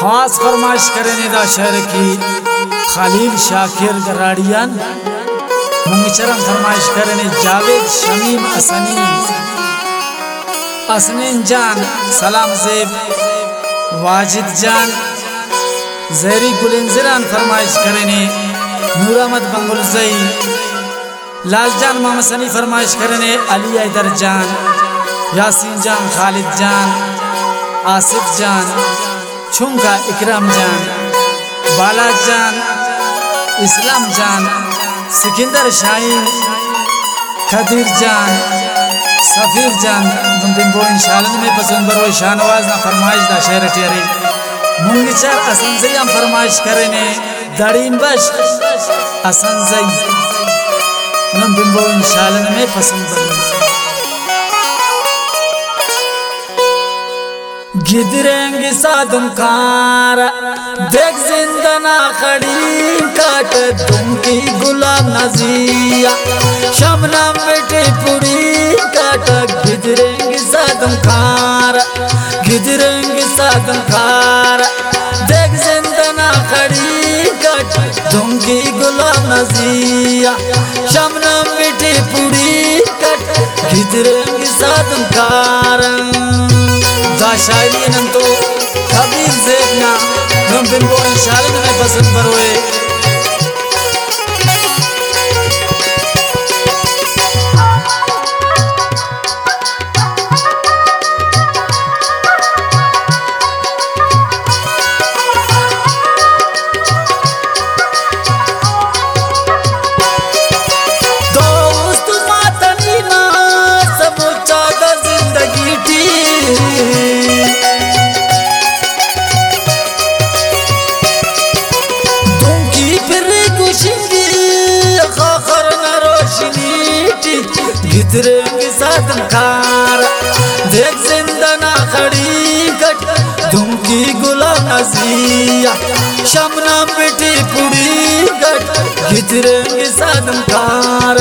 खास फरमाइश करें दा शहर की खलील शाकिर गराड़ियान मुंगचरम फरमाइश करें जावेद शमीम असनीन जान सलाम जेब वाजिद जान जहरी गुलिंजरान फरमाइश करें नूर अहमद बंगुलजई लालजान मामा सनी फरमाइश करें अली हैदर जान यासीन जान खालिद जान आसिफ जान छुमका इकराम जान बाला जान इस्लाम जान सिकंदर शाहीन खदीर जान सफीर जान बिंबो इंशाल्लाह में पसंद बरो शाहनवाज ना फरमाइश दा शेर टेरे मुंगचर असंजयम फरमाइश करें दड़ीन बश असंजय नम बिंबो इंशाल्लाह में पसंद बरो गिदरेंगे साधुम कार देख जिंदना खड़ी काट तुमकी गुलाम नजिया शमना बेटे पुरी काट गिदरेंगे साधुम कार देख जिंदना खड़ी काट तुमकी गुलाम नजिया शमना बेटे पुरी काट गिदरेंगे साधुम कार शायरी नम तो कबीर ज़ेबना नम बिंबो इंशाल्लाह में पसंद बरोए गिदरेंगे साधन कार देख जिंदना खड़ी कट धुमकी गुलाम नजिया शमना बेटी पुड़ी कट गिदरेंगे साधन कार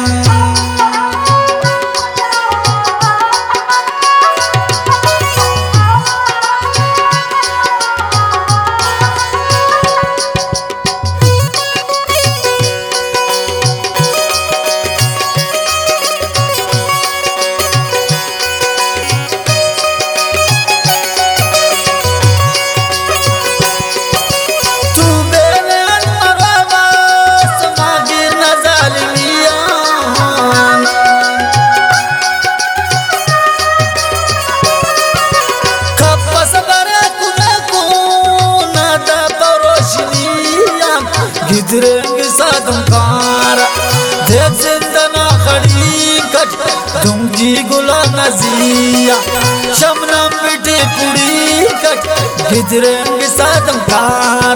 गिदरेंगे साधुम कार देख जिंदना खड़ी कट तुमकी गुलाम नजिया शमना बेटे पुड़ी कट गिदरेंगे साधुम कार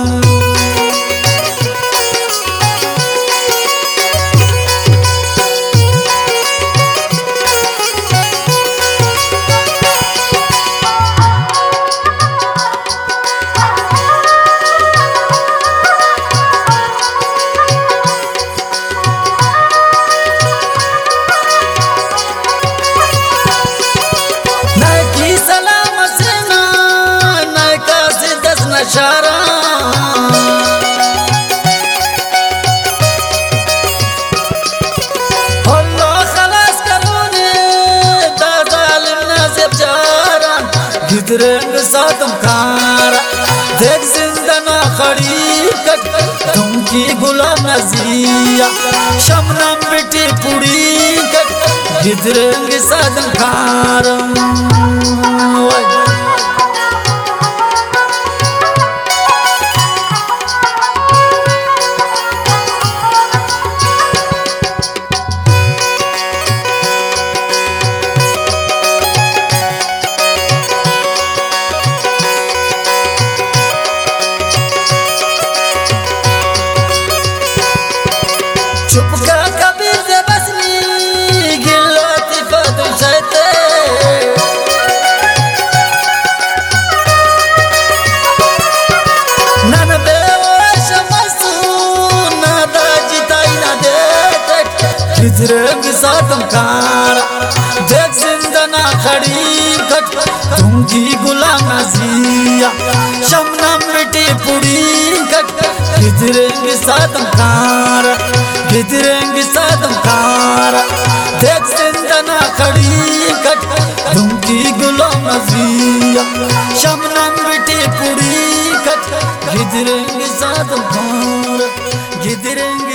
गिदरेंगे साधुम कार देख जिंदना खड़ी कट तुमकी गुलाम नजिया शमना बेटी पुड़ी कट गिदरेंगे साधुम कार गिदरेंगे सातम कार देख जिंदना खड़ी कट दूंगी गुलाम नजिया शमना मिट्टी पुड़ी कट गिदरेंगे सातम कार गिदरेंगे सातम कार देख जिंदना खड़ी कट दूंगी गुलाम नजिया शमना मिट्टी पुड़ी कट गिदरेंगे सातम कार गिदरेंगे